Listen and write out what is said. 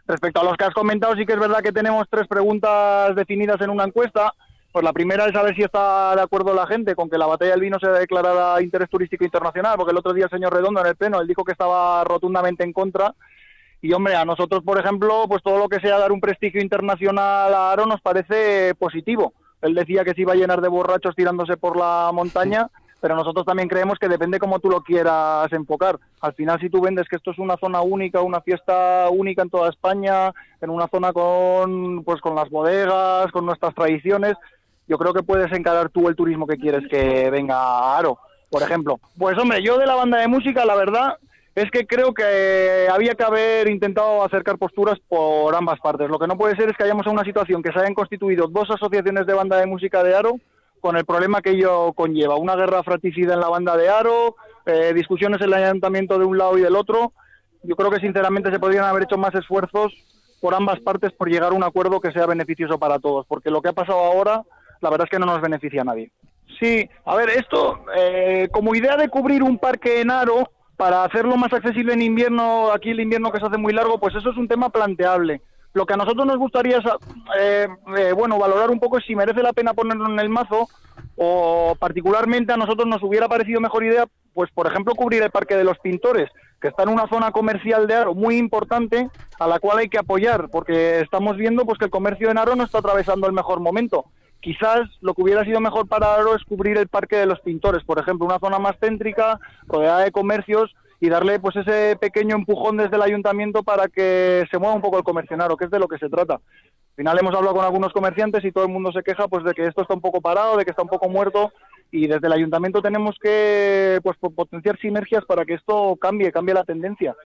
Respecto a los que has comentado, sí que es verdad que tenemos 3 preguntas definidas en una encuesta. Pues la primera es saber si está de acuerdo la gente con que la batalla del vino sea declarada interés turístico internacional, porque el otro día el señor Redondo en el pleno, él dijo que estaba rotundamente en contra. Y hombre, a nosotros, por ejemplo, pues todo lo que sea dar un prestigio internacional a Aro nos parece positivo. Él decía que se iba a llenar de borrachos tirándose por la montaña, pero nosotros también creemos que depende cómo tú lo quieras enfocar. Al final, si tú vendes que esto es una zona única, una fiesta única en toda España, en una zona con las bodegas, con nuestras tradiciones, yo creo que puedes encarar tú el turismo que quieres que venga a Aro, por ejemplo. Pues hombre, yo de la banda de música, la verdad es que creo que había que haber intentado acercar posturas por ambas partes. Lo que no puede ser es que hayamos a una situación que se hayan constituido 2 asociaciones de banda de música de Aro con el problema que ello conlleva. Una guerra fratricida en la banda de Aro, discusiones en el ayuntamiento de un lado y del otro. Yo creo que sinceramente se podrían haber hecho más esfuerzos por ambas partes por llegar a un acuerdo que sea beneficioso para todos, porque lo que ha pasado ahora, la verdad es que no nos beneficia a nadie. Sí, a ver, esto, como idea de cubrir un parque en Aro, para hacerlo más accesible en invierno, aquí el invierno que se hace muy largo, pues eso es un tema planteable. Lo que a nosotros nos gustaría es, valorar un poco si merece la pena ponerlo en el mazo, o particularmente a nosotros nos hubiera parecido mejor idea, pues por ejemplo, cubrir el Parque de los Pintores, que está en una zona comercial de Aro muy importante, a la cual hay que apoyar, porque estamos viendo pues que el comercio en Aro no está atravesando el mejor momento. Quizás lo que hubiera sido mejor para Aro es cubrir el Parque de los Pintores, por ejemplo, una zona más céntrica, rodeada de comercios, y darle pues ese pequeño empujón desde el ayuntamiento para que se mueva un poco el comercio en Aro, que es de lo que se trata. Al final hemos hablado con algunos comerciantes y todo el mundo se queja pues de que esto está un poco parado, de que está un poco muerto, y desde el ayuntamiento tenemos que pues potenciar sinergias para que esto cambie la tendencia.